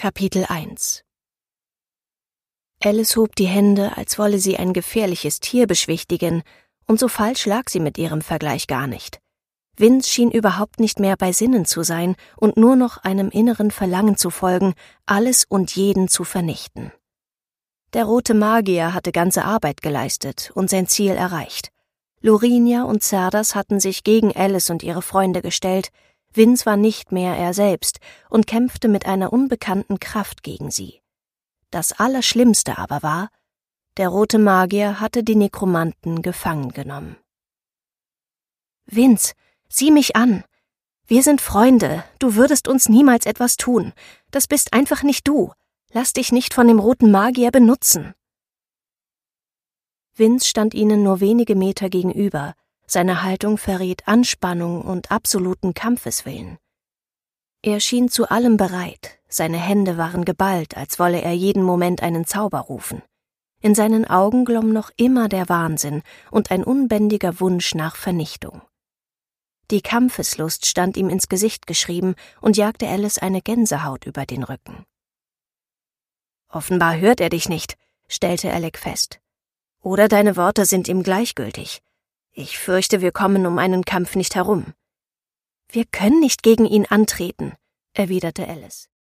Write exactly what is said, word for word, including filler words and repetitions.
Kapitel eins. Alice hob die Hände, als wolle sie ein gefährliches Tier beschwichtigen, und so falsch lag sie mit ihrem Vergleich gar nicht. Vince schien überhaupt nicht mehr bei Sinnen zu sein und nur noch einem inneren Verlangen zu folgen, alles und jeden zu vernichten. Der rote Magier hatte ganze Arbeit geleistet und sein Ziel erreicht. Lorinia und Cerdas hatten sich gegen Alice und ihre Freunde gestellt, Vince war nicht mehr er selbst und kämpfte mit einer unbekannten Kraft gegen sie. Das Allerschlimmste aber war, der rote Magier hatte die Nekromanten gefangen genommen. »Vince, sieh mich an! Wir sind Freunde, du würdest uns niemals etwas tun. Das bist einfach nicht du. Lass dich nicht von dem roten Magier benutzen!« Vince stand ihnen nur wenige Meter gegenüber. Seine Haltung verriet Anspannung und absoluten Kampfeswillen. Er schien zu allem bereit, seine Hände waren geballt, als wolle er jeden Moment einen Zauber rufen. In seinen Augen glomm noch immer der Wahnsinn und ein unbändiger Wunsch nach Vernichtung. Die Kampfeslust stand ihm ins Gesicht geschrieben und jagte Alice eine Gänsehaut über den Rücken. »Offenbar hört er dich nicht«, stellte Alec fest. »Oder deine Worte sind ihm gleichgültig. Ich fürchte, wir kommen um einen Kampf nicht herum.« »Wir können nicht gegen ihn antreten«, erwiderte Alice.